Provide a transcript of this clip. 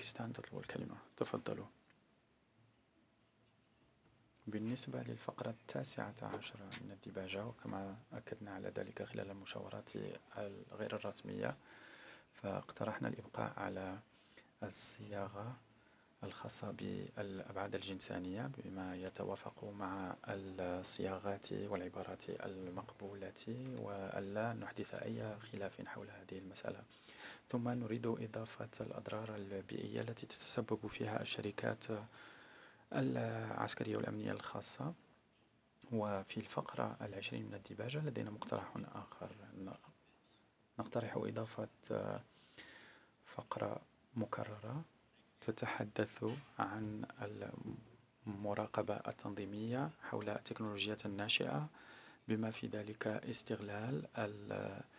باكستان تطلب الكلمة. تفضلوا. بالنسبة للفقرة 19 من الديباجة، وكما أكدنا على ذلك خلال المشاورات الغير الرسمية، فاقترحنا الإبقاء على الصياغة الخاصة بالأبعاد الجنسانية بما يتوافق مع الصياغات والعبارات المقبولة، وألا نحدث أي خلاف حول هذه المسألة. ثم نريد إضافة الأضرار البيئية التي تتسبب فيها الشركات العسكرية والأمنية الخاصة. وفي الفقرة 20 من الديباجة لدينا مقترح آخر، نقترح إضافة فقرة مكررة تتحدث عن المراقبة التنظيمية حول التكنولوجيات الناشئة، بما في ذلك استغلال